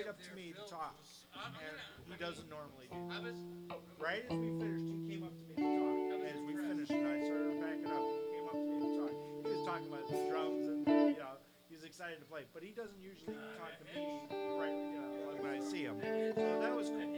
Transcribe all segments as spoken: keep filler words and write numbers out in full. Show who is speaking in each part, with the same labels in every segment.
Speaker 1: up to me to talk, and he doesn't normally do. Right as we finished, he came up to me to talk. As we finished, and I started backing up, he came up to me to talk. He was talking about the drums and you know he's excited to play, but he doesn't usually talk to me right you know when I see him. So that was cool.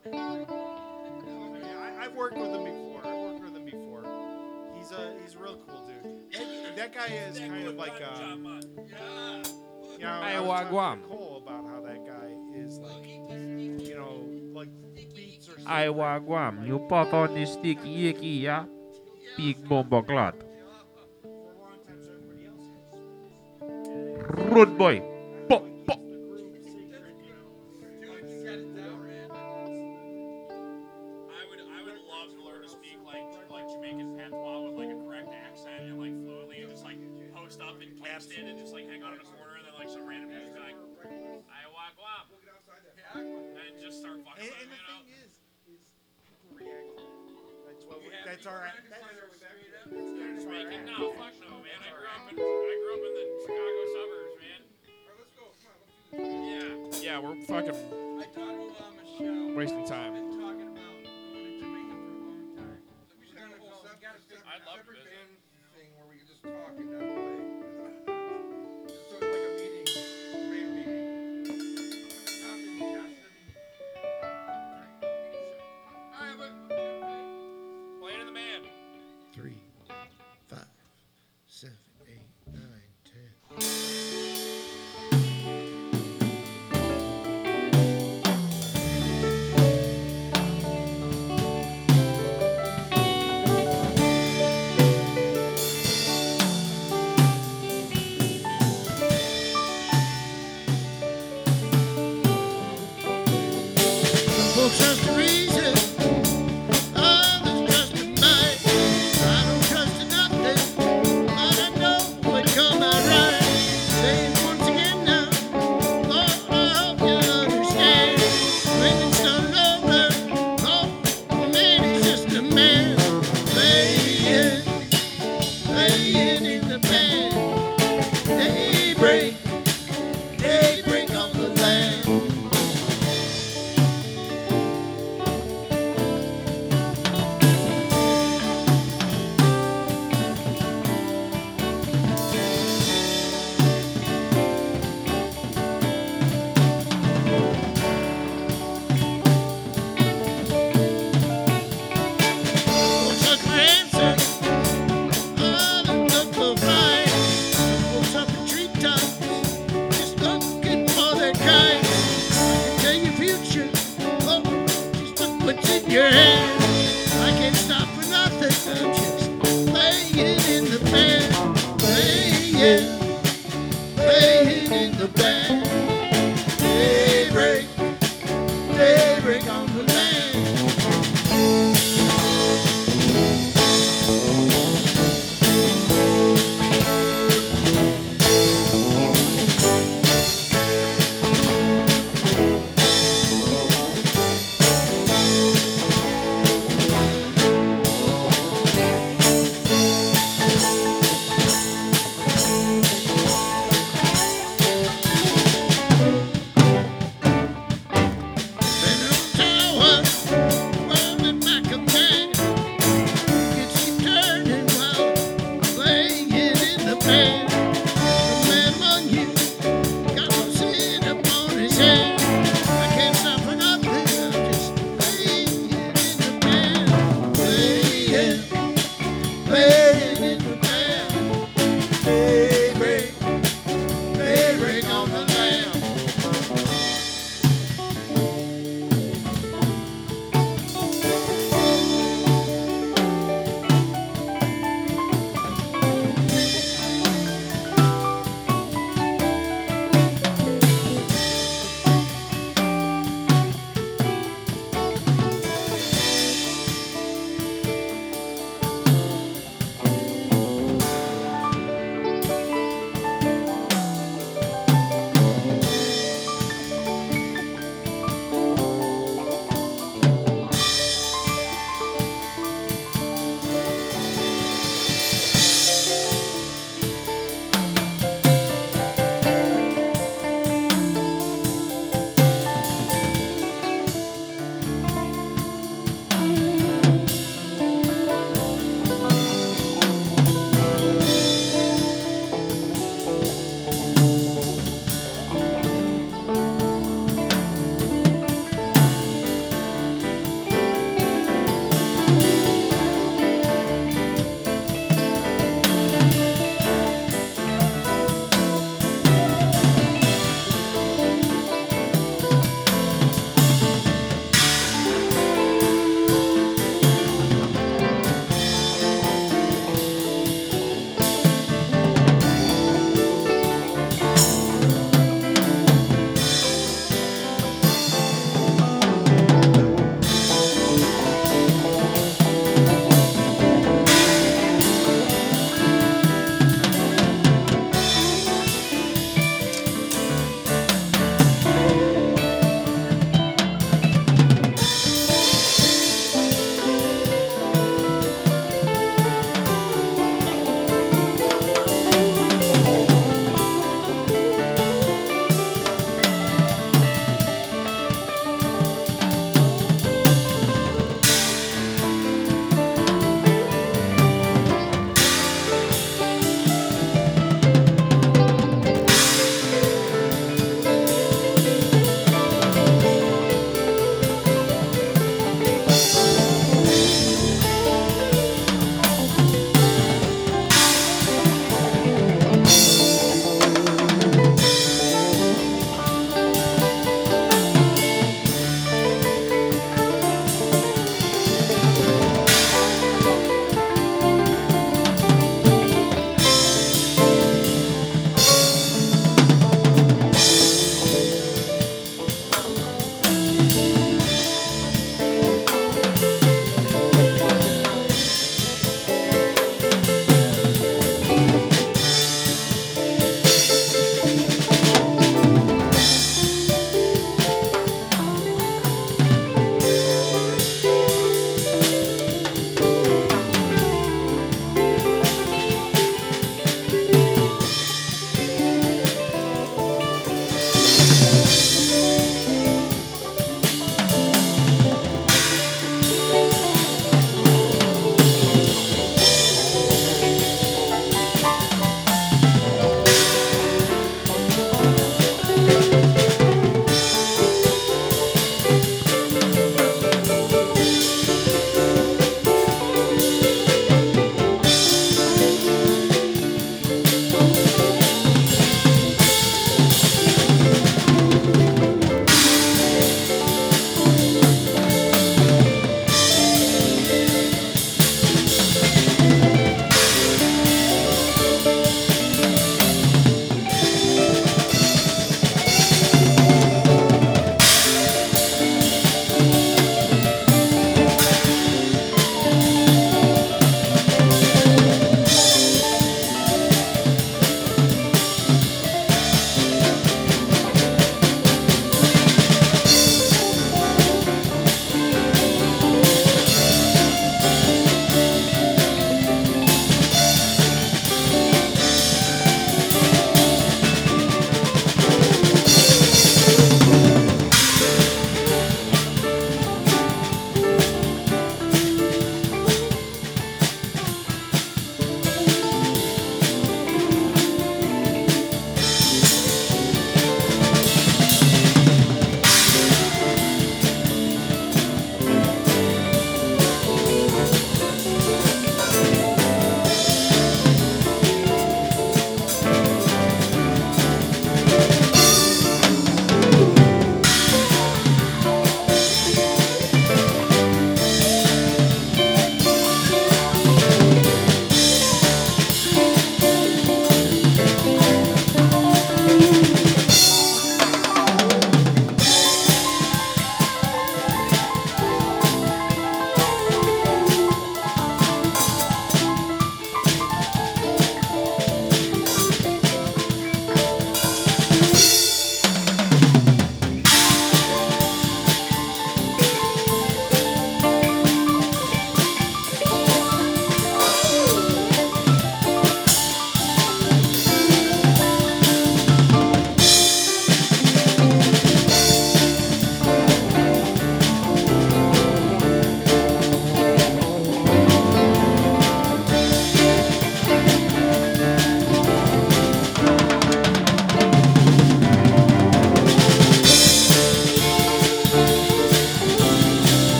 Speaker 1: I, I've worked with him before. I've worked with him before. He's a he's a real cool dude. That, that guy is kind of like a. You know, I was talking to Cole about how that guy is like, you know, like beats or something.
Speaker 2: Iowa Guam, you pot on this sticky yiki, yeah? Big bomba clot. Rude boy. Pop, pop.
Speaker 3: And just like hang out in a corner and then like some random music like Iowa Guam and just start fucking
Speaker 1: and,
Speaker 3: with
Speaker 1: and
Speaker 3: him,
Speaker 1: the
Speaker 3: you know?
Speaker 1: thing is, is people react to that. That's what we, that's our that's, that's, that's our
Speaker 3: Speaking
Speaker 1: act.
Speaker 3: no, fuck no, man. I grew up in I grew up in the Chicago suburbs, man.
Speaker 4: Alright, let's go. Come on, let's do this.
Speaker 3: Yeah. Yeah, we're fucking
Speaker 4: I talked to uh, Michelle.
Speaker 3: wasting time.
Speaker 4: We've been talking about going to Jamaica for a long time. So we should have a whole separate,
Speaker 3: I'd love to
Speaker 4: separate
Speaker 3: visit.
Speaker 4: band thing where we can just talk and not play. Just so it's like a meeting, band meeting. Alright, but
Speaker 3: Play it in the band.
Speaker 4: three, five, seven, eight, nine, ten. Folks trust the reason, others trust the might. I don't trust nothing, but I know it come out right. Say it once again now, Lord, I hope you understand. When it's done over, oh, a man is just a man. Playing, playing in the band. Daybreak, daybreak on the land. Folks look for answers, others look for flight. Folks up in treetops, just looking for their kind. I can tell your future, oh, just look what's in your hand. I can't stop for nothing, I'm just playing in the band. Playing, playing in the band. Daybreak, daybreak on the land.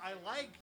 Speaker 1: I like